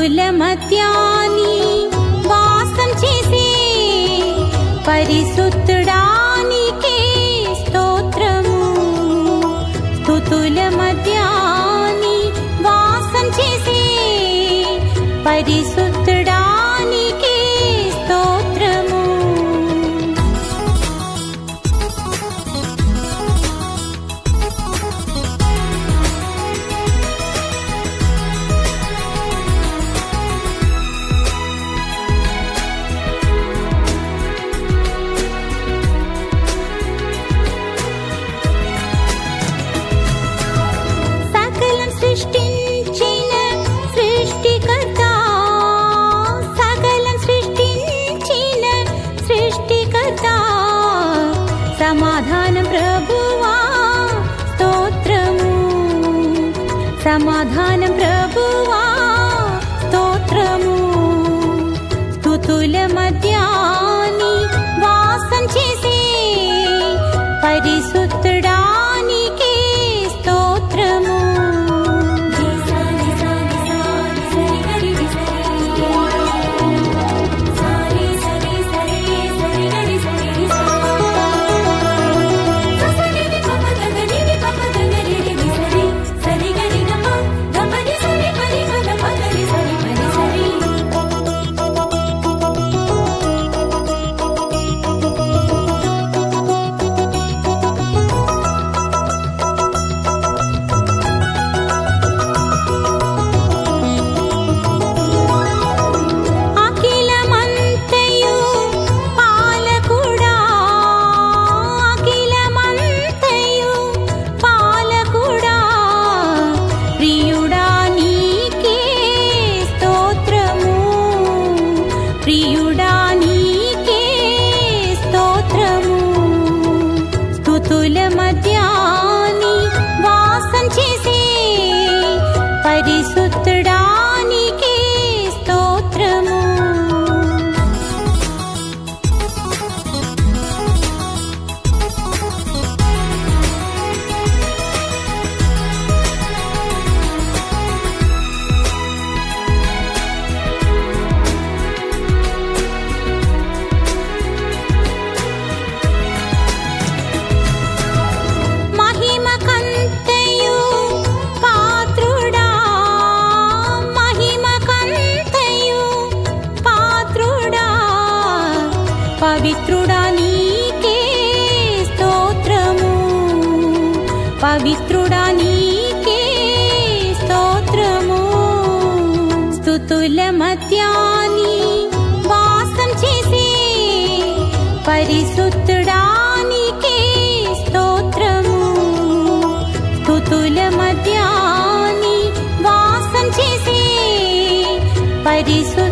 స్తుతుల మధ్యాని వాసం చేసే పరిశుద్ధుడానికే స్తోత్రము. స్తుతుల మధ్యాని వాసం చేసే పరిశుద్ధుడానికే స్తోత్రము. సృష్టించిన సృష్టికర్త, సకలం సృష్టించిన సృష్టికర్త, సమాధానం ప్రభువా స్తోత్రము. సమాధానం ప్రభువా స్తోత్రము. స్తుతుల మధ్యాని వాసం చేసే పరిశుద్ధుడానికే స్తోత్రము. స్తుతుల మధ్యాని వాసం చేసే పరిశుద్ధుడానికే స్తోత్రము. పవిత్రుడా నీకే స్తోత్రము. పవిత్రుడా నీకే స్తోత్రము. స్తుతుల మధ్యాని వాసం చేసే పరిశుద్ధుడానికే స్తోత్రము. స్తుతుల మధ్యాని వాసం చేసే పరిశుద్ధుడానికే